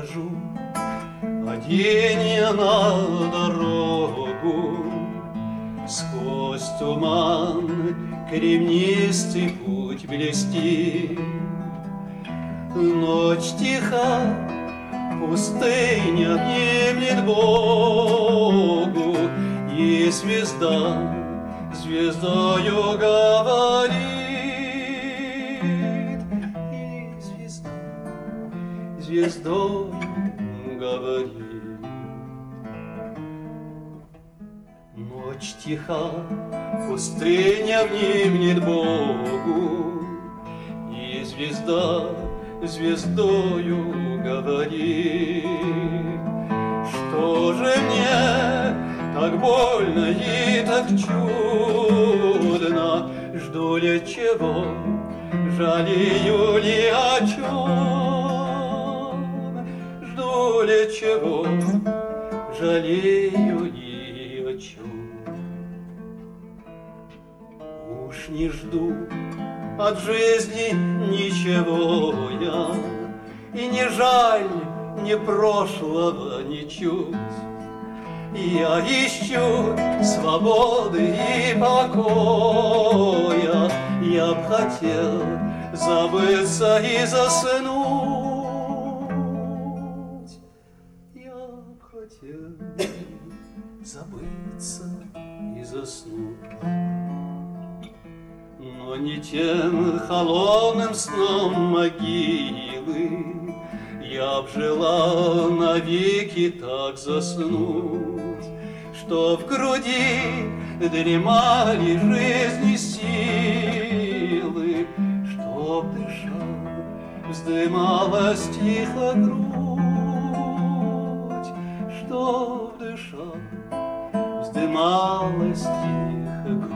хожу один я на дорогу, сквозь туман кремнистый путь блестит. Ночь тиха, пустыня внемлет Богу, и звезда звездою говорит, и звезда звездою говорит. Ночь тиха, пустыня внемлет Богу, и звезда звездою говорит. Что же мне так больно и так чудно? Жду ли чего, жалею ли о чем? Жду ли чего, жалею ли о чем? Уж не жду от жизни ничего я, и не жаль ни прошлого, ничуть. Я ищу свободы и покоя, я б хотел забыться и заснуть. Я б хотел забыться и заснуть. Но не тем холодным сном могилы я б желал навеки так заснуть, что в груди дремали жизни силы, чтоб дыша вздымалась тихо грудь, чтоб дыша вздымалась тихо грудь.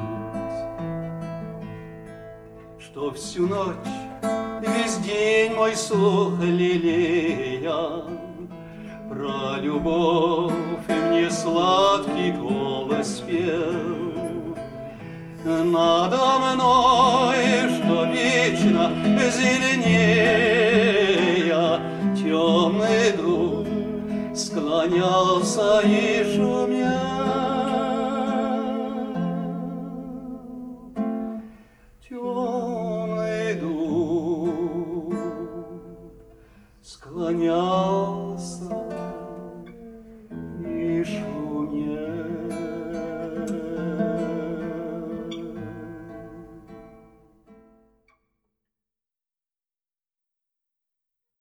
Что всю ночь, весь день мой слух лелея про любовь, и мне сладкий голос пел. Надо мной, что вечно зеленея, темный дух склонялся и шумел.